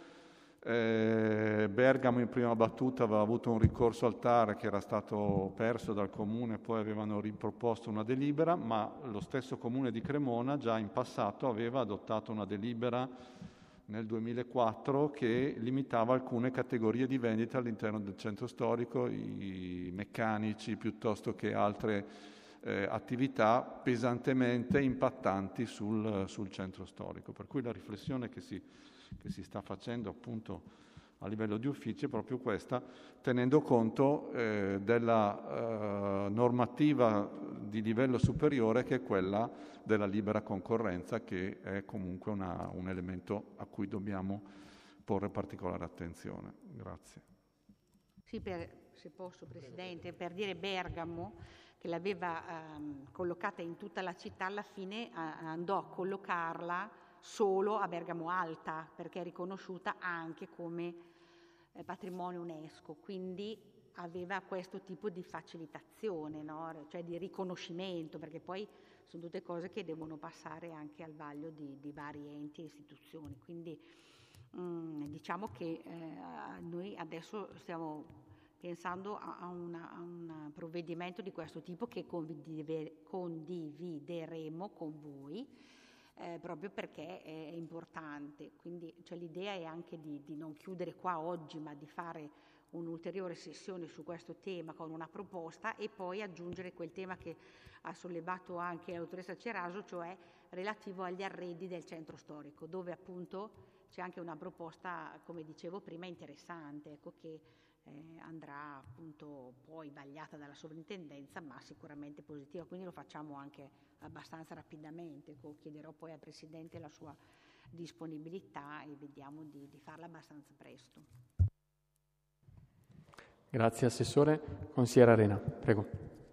Eh, Bergamo in prima battuta aveva avuto un ricorso al T A R che era stato perso dal comune, poi avevano riproposto una delibera, ma lo stesso comune di Cremona già in passato aveva adottato una delibera nel duemilaquattro che limitava alcune categorie di vendita all'interno del centro storico, i meccanici piuttosto che altre eh, attività pesantemente impattanti sul, sul centro storico. Per cui la riflessione che si, che si sta facendo appunto a livello di uffici è proprio questa, tenendo conto eh, della eh, normativa di livello superiore che è quella della libera concorrenza, che è comunque una, un elemento a cui dobbiamo porre particolare attenzione. Grazie. Sì, per, se posso Presidente, per dire Bergamo, che l'aveva ehm, collocata in tutta la città, alla fine eh, andò a collocarla solo a Bergamo Alta, perché è riconosciuta anche come eh, patrimonio UNESCO, quindi aveva questo tipo di facilitazione, no? Cioè di riconoscimento, perché poi sono tutte cose che devono passare anche al vaglio di, di vari enti e istituzioni. Quindi mh, diciamo che eh, noi adesso stiamo pensando a, a, una, a un provvedimento di questo tipo che condiv- condivideremo con voi, eh, proprio perché è importante. Quindi cioè, l'idea è anche di, di non chiudere qua oggi, ma di fare un'ulteriore sessione su questo tema con una proposta e poi aggiungere quel tema che ha sollevato anche la dottoressa Ceraso, cioè relativo agli arredi del centro storico, dove appunto c'è anche una proposta, come dicevo prima, interessante, ecco, che eh, andrà appunto poi vagliata dalla sovrintendenza, ma sicuramente positiva, quindi lo facciamo anche abbastanza rapidamente. Ecco, chiederò poi al Presidente la sua disponibilità e vediamo di, di farla abbastanza presto. Grazie Assessore. Consigliere Arena, prego.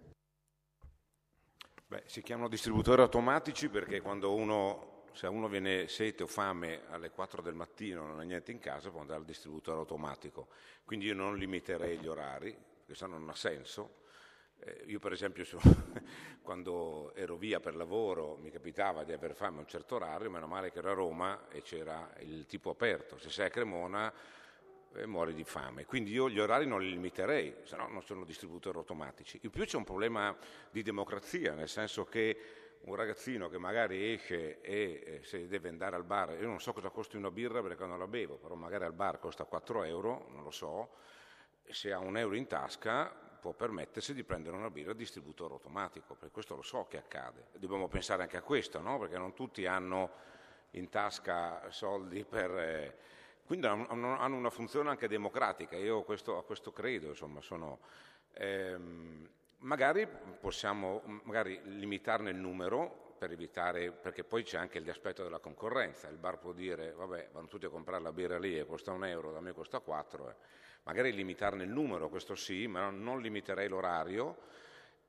Beh, si chiamano distributori automatici perché quando uno, se a uno viene sete o fame alle quattro del mattino, non ha niente in casa, può andare al distributore automatico. Quindi io non limiterei gli orari, perché sennò non ha senso. Eh, io per esempio su, quando ero via per lavoro mi capitava di aver fame a un certo orario, meno male che era a Roma e c'era il tipo aperto. Se sei a Cremona e muori di fame. Quindi io gli orari non li limiterei, se no non sono distributori automatici. In più c'è un problema di democrazia, nel senso che un ragazzino che magari esce e eh, se deve andare al bar, io non so cosa costi una birra perché non la bevo, però magari al bar costa quattro euro, non lo so, se ha un euro in tasca può permettersi di prendere una birra a distributore automatico, perché questo lo so che accade. Dobbiamo pensare anche a questo, no? Perché non tutti hanno in tasca soldi per... Eh, Quindi hanno una funzione anche democratica, io questo, a questo credo, insomma, sono, ehm, magari possiamo magari limitarne il numero per evitare, perché poi c'è anche l'aspetto della concorrenza, il bar può dire, vabbè, vanno tutti a comprare la birra lì e costa un euro, da me costa quattro, eh. Magari limitarne il numero, questo sì, ma non limiterei l'orario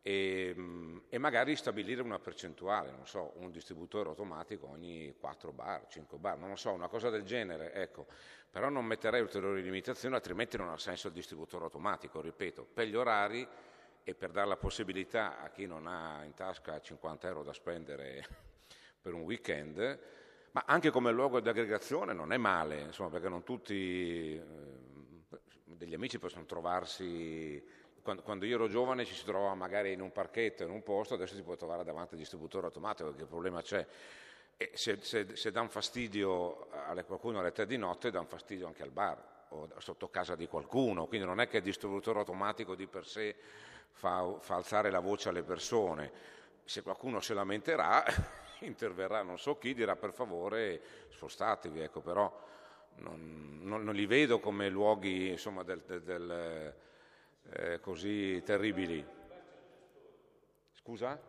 e, e magari stabilire una percentuale, non so, un distributore automatico ogni quattro bar, cinque bar, non lo so, una cosa del genere, ecco. Però non metterei ulteriori limitazioni, altrimenti non ha senso il distributore automatico, ripeto, per gli orari e per dare la possibilità a chi non ha in tasca cinquanta euro da spendere per un weekend, ma anche come luogo di aggregazione non è male, insomma, perché non tutti, eh, degli amici possono trovarsi, quando, quando io ero giovane ci si trovava magari in un parchetto, in un posto, adesso si può trovare davanti al distributore automatico, perché il problema c'è. E se, se, se dà un fastidio a qualcuno alle tre di notte, dà un fastidio anche al bar o sotto casa di qualcuno, quindi non è che il distributore automatico di per sé fa, fa alzare la voce alle persone. Se qualcuno se lamenterà, interverrà non so chi, dirà per favore spostatevi, ecco, però non, non, non li vedo come luoghi, insomma, del, del, del, eh, così terribili. Scusa?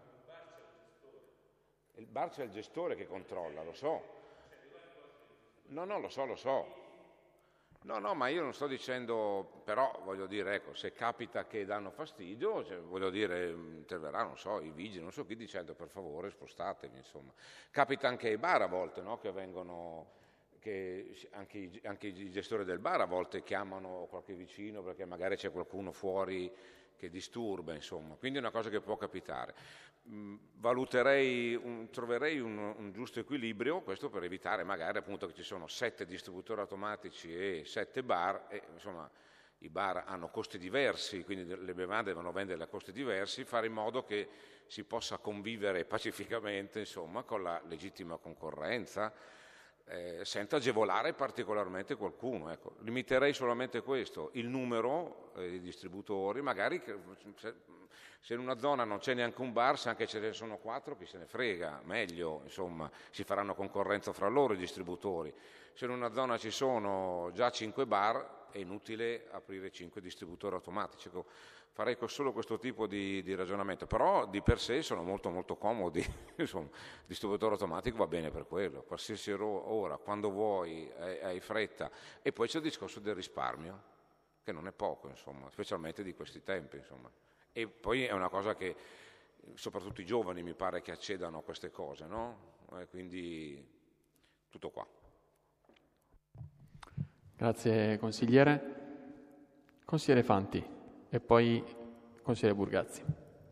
Il bar c'è il gestore che controlla, lo so. No, no, lo so, lo so. No, no, ma io non sto dicendo, però voglio dire, ecco, se capita che danno fastidio, cioè, voglio dire, interverrà, non so, i vigili, non so chi, dicendo per favore spostatevi, insomma. Capita anche ai bar a volte, no, che vengono, che anche i, anche i gestori del bar a volte chiamano qualche vicino perché magari c'è qualcuno fuori che disturba, insomma, quindi è una cosa che può capitare. Mm, valuterei, un, troverei un, un giusto equilibrio, questo per evitare magari appunto che ci sono sette distributori automatici e sette bar, e insomma i bar hanno costi diversi, quindi le bevande devono vendere a costi diversi, fare in modo che si possa convivere pacificamente, insomma, con la legittima concorrenza, Eh, senza agevolare particolarmente qualcuno. Ecco, limiterei solamente questo, il numero eh, di distributori, magari che, se, se in una zona non c'è neanche un bar, se anche ce ne sono quattro, chi se ne frega, meglio, insomma, si faranno concorrenza fra loro i distributori. Se in una zona ci sono già cinque bar, è inutile aprire cinque distributori automatici. Ecco, farei solo questo tipo di, di ragionamento, però di per sé sono molto molto comodi, insomma, il distributore automatico va bene per quello, qualsiasi ora, quando vuoi, hai, hai fretta. E poi c'è il discorso del risparmio, che non è poco, insomma, specialmente di questi tempi, insomma. E poi è una cosa che soprattutto i giovani mi pare che accedano a queste cose, no? Eh, quindi tutto qua. Grazie consigliere. Consigliere Fanti. E poi consigliere Burgazzi.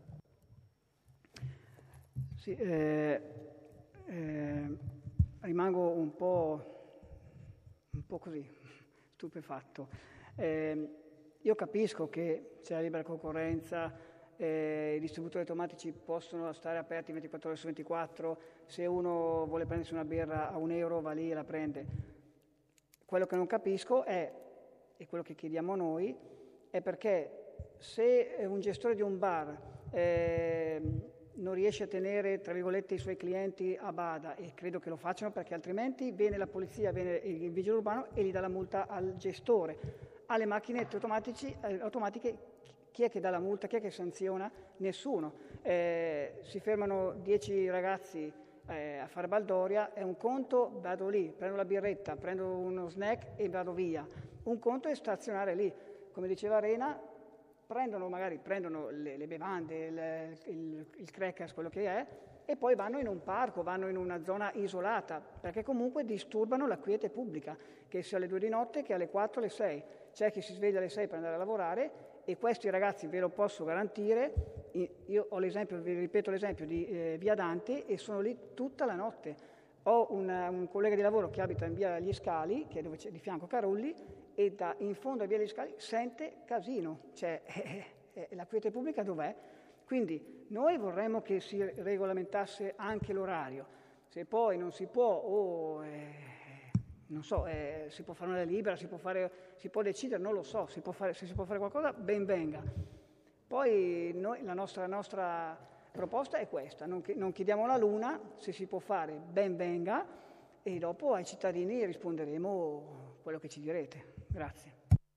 Sì, eh, eh, rimango un po', un po' così, stupefatto. Eh, io capisco che c'è la libera concorrenza, eh, i distributori automatici possono stare aperti ventiquattro ore su ventiquattro, se uno vuole prendersi una birra a un euro va lì e la prende. Quello che non capisco è, e quello che chiediamo noi, è perché se un gestore di un bar eh, non riesce a tenere, tra virgolette, i suoi clienti a bada, e credo che lo facciano perché altrimenti viene la polizia, viene il vigile urbano e gli dà la multa al gestore. Alle macchinette automatici, eh, automatiche chi è che dà la multa, chi è che sanziona? Nessuno. Eh, si fermano dieci ragazzi eh, a fare baldoria, è un conto, vado lì, prendo la birretta, prendo uno snack e vado via. Un conto è stazionare lì. Come diceva Arena, prendono magari prendono le, le bevande, il, il, il crackers, quello che è, e poi vanno in un parco, vanno in una zona isolata, perché comunque disturbano la quiete pubblica, che sia alle due di notte che alle quattro, alle sei. C'è chi si sveglia alle sei per andare a lavorare e questi ragazzi, ve lo posso garantire, io ho l'esempio, vi ripeto l'esempio di eh, Via Dante, e sono lì tutta la notte. Ho una, un collega di lavoro che abita in Via Gli Scali, che è dove c'è di fianco Carulli, e da in fondo a Via Gli Scali sente casino, cioè eh, eh, la quiete pubblica dov'è? Quindi noi vorremmo che si regolamentasse anche l'orario, se poi non si può o eh, non so, eh, si può fare una libera, si può, fare, si può decidere, non lo so, si può fare, se si può fare qualcosa ben venga. Poi noi, la nostra, nostra proposta è questa, non, non chiediamo la luna, se si può fare ben venga e dopo ai cittadini risponderemo quello che ci direte. Grazie.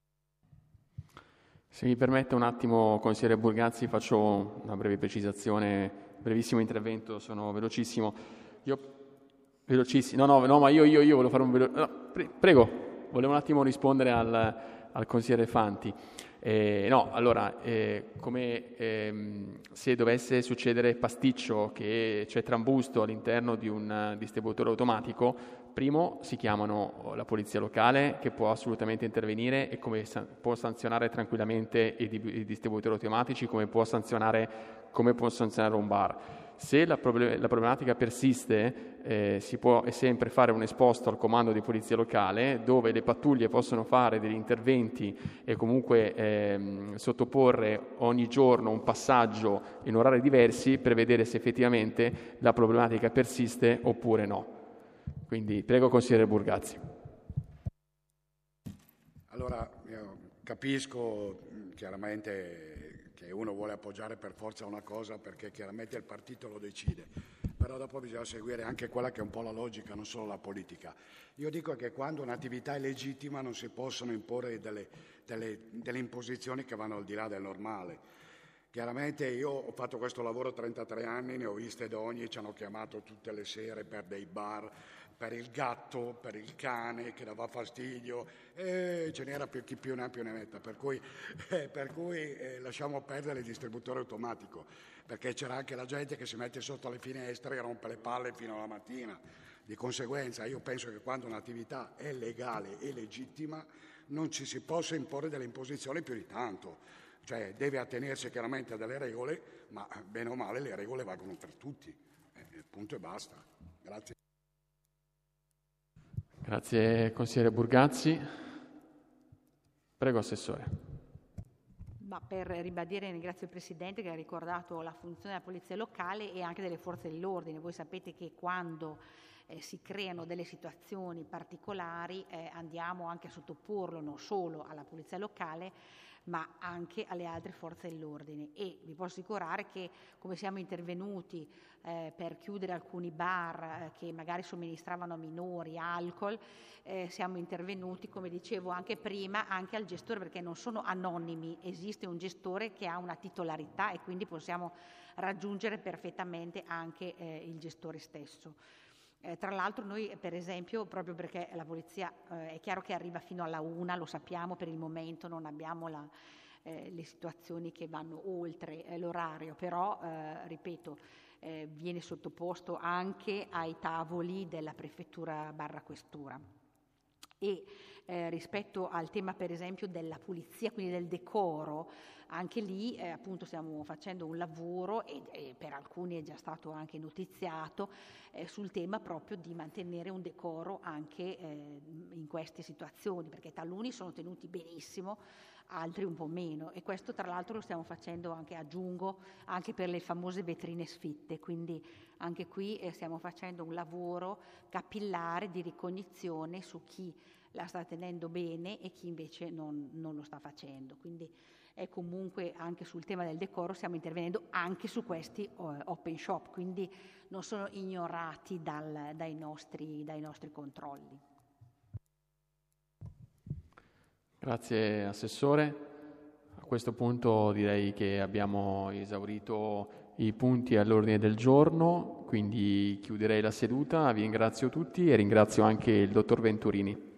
Se mi permette un attimo, consigliere Burgazzi, faccio una breve precisazione, brevissimo intervento, sono velocissimo. Io, velocissimo, no, no, no, ma io, io, io volevo fare un velo... No, pre- prego, volevo un attimo rispondere al, al consigliere Fanti. Eh, no, allora, eh, come ehm, se dovesse succedere pasticcio, che c'è trambusto all'interno di un distributore automatico, primo si chiamano la polizia locale, che può assolutamente intervenire e come sa- può sanzionare tranquillamente i, di- i distributori automatici, come può sanzionare, come può sanzionare un bar. Se la, problem- la problematica persiste, eh, si può sempre fare un esposto al comando di polizia locale, dove le pattuglie possono fare degli interventi e comunque ehm, sottoporre ogni giorno un passaggio in orari diversi per vedere se effettivamente la problematica persiste oppure no. Quindi prego consigliere Burgazzi. Allora, io capisco chiaramente che uno vuole appoggiare per forza una cosa perché chiaramente il partito lo decide, però dopo bisogna seguire anche quella che è un po' la logica, non solo la politica. Io dico che quando un'attività è legittima non si possono imporre delle, delle, delle imposizioni che vanno al di là del normale. Chiaramente io ho fatto questo lavoro trentatré anni, ne ho viste d'ogni, ci hanno chiamato tutte le sere per dei bar, per il gatto, per il cane che dava fastidio, e ce n'era più, chi più ne ha più ne metta, per cui, eh, per cui eh, lasciamo perdere il distributore automatico, perché c'era anche la gente che si mette sotto le finestre e rompe le palle fino alla mattina. Di conseguenza io penso che quando un'attività è legale e legittima non ci si possa imporre delle imposizioni più di tanto, cioè deve attenersi chiaramente a delle regole, ma bene o male le regole valgono per tutti, eh, punto e basta. Grazie. Grazie consigliere Burgazzi. Prego Assessore. Ma per ribadire, ringrazio il Presidente che ha ricordato la funzione della Polizia Locale e anche delle Forze dell'Ordine. Voi sapete che quando eh, si creano delle situazioni particolari eh, andiamo anche a sottoporlo non solo alla Polizia Locale ma anche alle altre forze dell'ordine, e vi posso assicurare che come siamo intervenuti eh, per chiudere alcuni bar eh, che magari somministravano a minori alcol, eh, siamo intervenuti, come dicevo anche prima, anche al gestore, perché non sono anonimi, esiste un gestore che ha una titolarità e quindi possiamo raggiungere perfettamente anche eh, il gestore stesso. Eh, tra l'altro noi per esempio, proprio perché la polizia eh, è chiaro che arriva fino alla una, lo sappiamo, per il momento non abbiamo la, eh, le situazioni che vanno oltre eh, l'orario, però eh, ripeto, eh, viene sottoposto anche ai tavoli della prefettura barra questura. E eh, rispetto al tema per esempio della pulizia, quindi del decoro, anche lì eh, appunto stiamo facendo un lavoro e, e per alcuni è già stato anche notiziato eh, sul tema proprio di mantenere un decoro anche eh, in queste situazioni, perché taluni sono tenuti benissimo, altri un po' meno, e questo tra l'altro lo stiamo facendo anche, aggiungo, anche per le famose vetrine sfitte, quindi anche qui eh, stiamo facendo un lavoro capillare di ricognizione su chi la sta tenendo bene e chi invece non, non lo sta facendo. Quindi è comunque anche sul tema del decoro stiamo intervenendo anche su questi uh, open shop, quindi non sono ignorati dal, dai, nostri, dai nostri controlli. Grazie Assessore. A questo punto direi che abbiamo esaurito i punti all'ordine del giorno, quindi chiuderei la seduta. Vi ringrazio tutti e ringrazio anche il Dottor Venturini.